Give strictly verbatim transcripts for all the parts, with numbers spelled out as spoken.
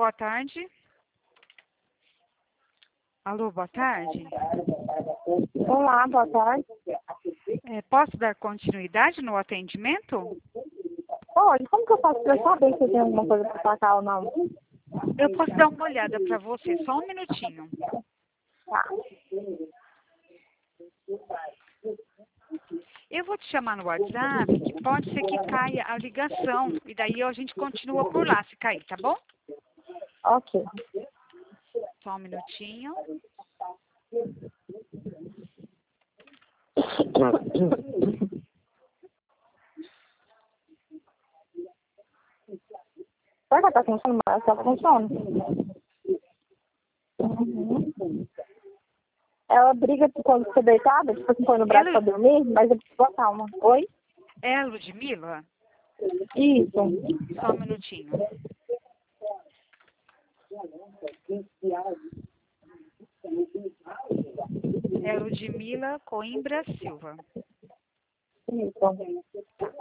boa tarde. Alô, boa tarde. Olá, boa tarde. É, posso dar continuidade no atendimento? Olha, como que eu faço para saber se tem alguma coisa para sacar ou não? Eu posso dar uma olhada para você, só um minutinho. Tá. Eu vou te chamar no WhatsApp, que pode ser que caia a ligação, e daí a gente continua por lá, se cair, tá bom? Ok. Só um minutinho. Será que ela tá funcionando? Mas ela funciona. Uhum. Ela briga quando fica deitada, tipo assim, põe no braço Ela... pra dormir, mas eu preciso botar uma. Oi? É a Ludmila? Isso. Só um minutinho. É a Ludmila Coimbra Silva. Isso.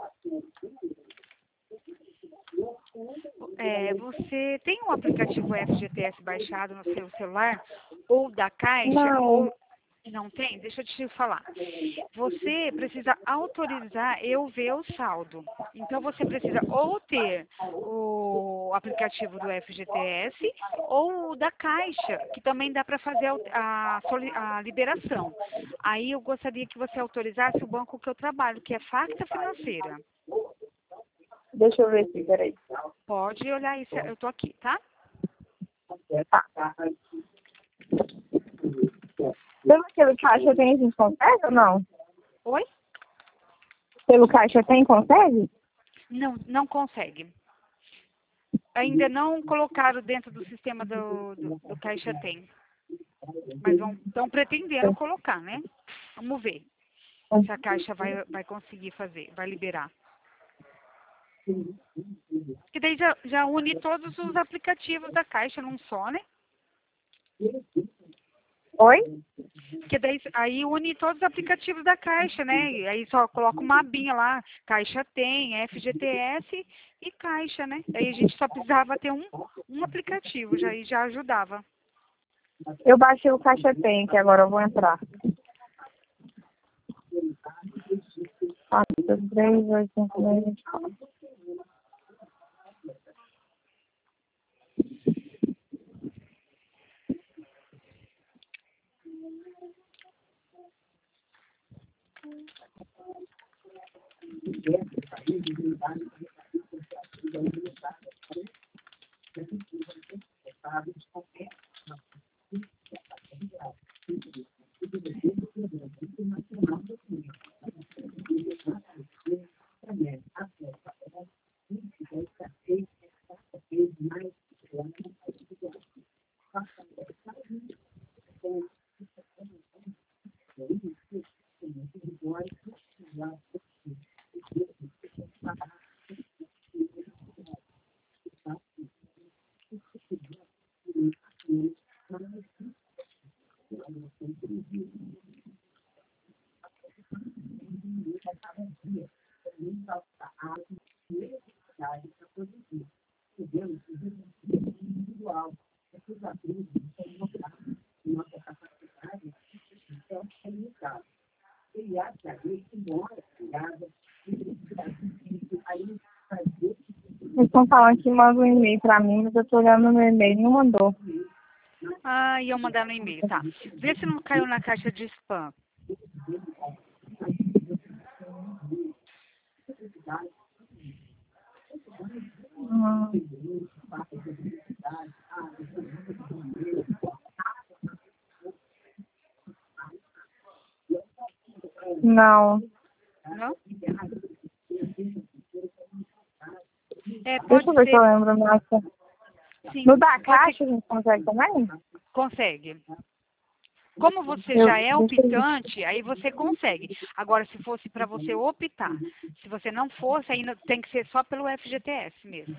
É, você tem um aplicativo F G T S baixado no seu celular? Ou da Caixa? Não. Ou não tem? Deixa eu te falar. Você precisa autorizar eu ver o saldo. Então, você precisa ou ter o aplicativo do F G T S ou o da Caixa, que também dá para fazer a, a, a liberação. Aí, eu gostaria que você autorizasse o banco que eu trabalho, que é Facta Financeira. Deixa eu ver aqui, peraí. Pode olhar isso, eu tô aqui, tá? Tá. Pelo que caixa tem, a gente consegue ou não? Oi? Pelo caixa tem, consegue? Não, não consegue. Ainda não colocaram dentro do sistema do, do, do Caixa Tem. Mas estão pretendendo colocar, né? Vamos ver se a Caixa vai, vai conseguir fazer, vai liberar. Que daí já, já une todos os aplicativos da Caixa num só, né? Oi? Que daí aí une todos os aplicativos da Caixa, né? E aí só coloca uma abinha lá, Caixa Tem, F G T S e Caixa, né? Aí a gente só precisava ter um, um aplicativo, já, e já ajudava. Eu baixei o Caixa Tem, que agora eu vou entrar. quatro, três, oito, cinco, seis, vinte e quatro. Eles estão falando que manda um e-mail pra mim, mas eu tô olhando no meu e-mail e não mandou. Ah, e eu mandar no e-mail, tá. Vê se não caiu na caixa de spam. Hum. Não. Não? É, Deixa pode eu ver se eu ser. lembro, nossa. Sim. No da Você caixa a gente consegue também? consegue. Como você Eu, já é deixa eu ver. optante, aí você consegue. Agora, se fosse para você optar, se você não fosse, ainda tem que ser só pelo F G T S mesmo.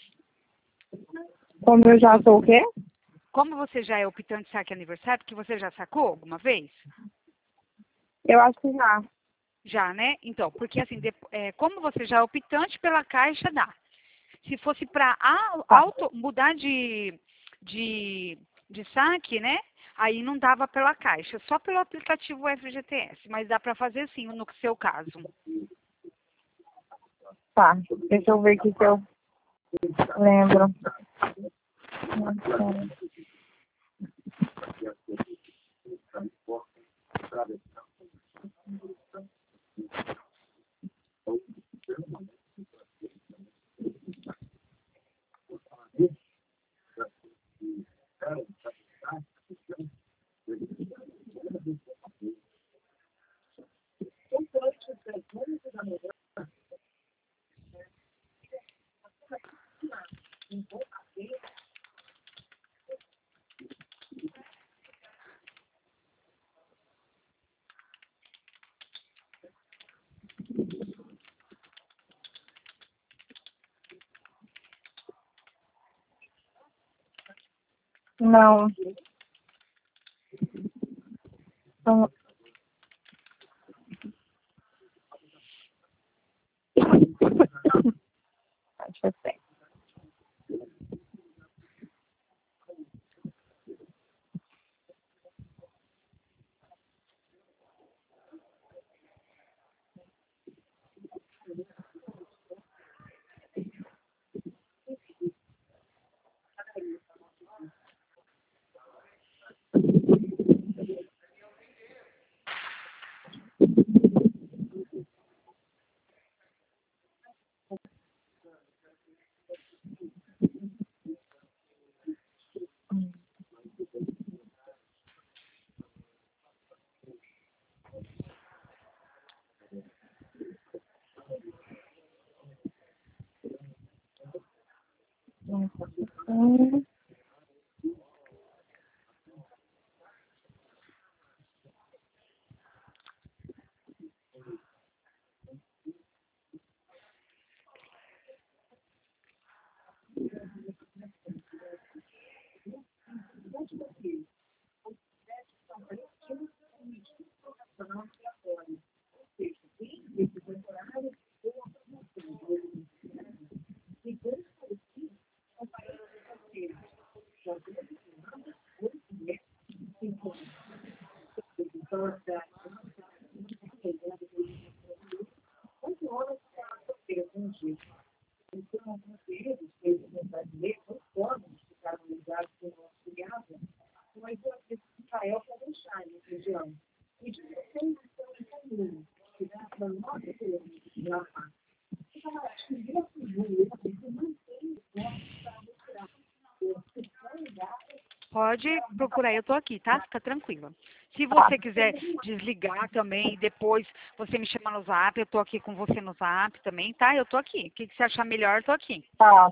Como eu já sou o quê? Como você já é optante saque aniversário, que você já sacou alguma vez? Eu acho que já. Já, né? Então, porque assim, de, é, como você já é optante pela Caixa, dá. Se fosse para Tá. auto mudar de, de, de saque, né? Aí não dava pela caixa, só pelo aplicativo F G T S, mas dá para fazer sim no seu caso. Tá. Deixa eu ver aqui se eu lembro. Não. Não. Deixa eu ver. Hum. Pode procurar, eu tô aqui, tá? Fica tranquila. Se você quiser desligar também, depois você me chama no Zap, eu tô aqui com você no Zap também, tá? Eu tô aqui. O que, que você achar melhor, eu tô aqui. Tá.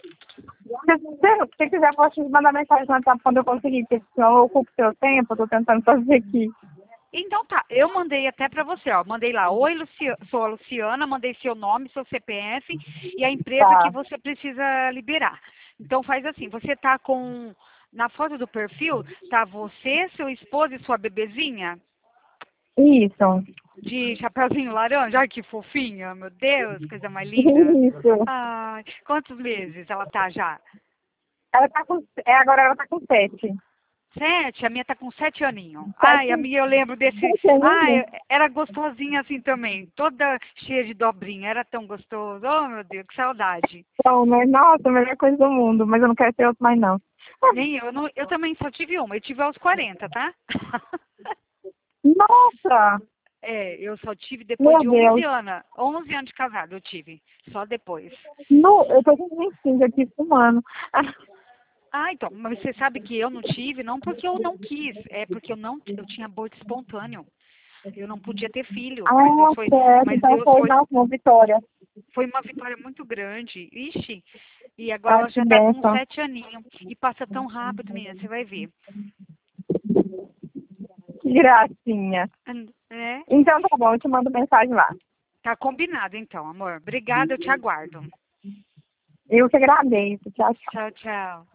Se você se quiser, pode me mandar mensagem no WhatsApp quando eu conseguir, porque senão eu ocupo seu tempo, eu tô tentando fazer aqui. Então tá, eu mandei até pra você, ó. Mandei lá, oi, Lucia, sou a Luciana, mandei seu nome, seu C P F e a empresa Tá. que você precisa liberar. Então faz assim, você tá com, na foto do perfil, tá você, seu esposo e sua bebezinha? Isso. De chapeuzinho laranja, ai que fofinha, meu Deus, coisa mais linda. Isso. Ai, quantos meses ela tá já? Ela tá com. É, agora ela tá com sete. Sete, a minha tá com sete aninhos. Ai, a Sete. minha eu lembro desse. Sete aninhos. Ai, era gostosinha assim também, toda cheia de dobrinha, era tão gostoso. Oh, meu Deus, que saudade. Então, mas, nossa, a melhor coisa do mundo, mas eu não quero ter outro mais, não. Nem eu, não, eu também só tive uma, eu tive aos quarenta, tá? Nossa! É, eu só tive depois Meu de onze Deus. anos, onze anos de casado eu tive, só depois. No, eu tô com vinte e cinco aqui fumando. Ah, então, mas você sabe que eu não tive, não porque eu não quis, é porque eu não, eu tinha aborto espontâneo. Eu não podia ter filho, mas Deus Ah, foi, certo. mas Então Deus foi, foi, nossa, uma vitória. foi uma vitória muito grande. Ixi, e agora Ah, ela que já está com bênção. sete aninhos. E passa tão rápido, menina, você vai ver. Que gracinha. É? Então tá bom, eu te mando mensagem lá. Tá combinado então, amor. Obrigada, eu te aguardo. Eu que agradeço. Tchau, tchau. Tchau, tchau.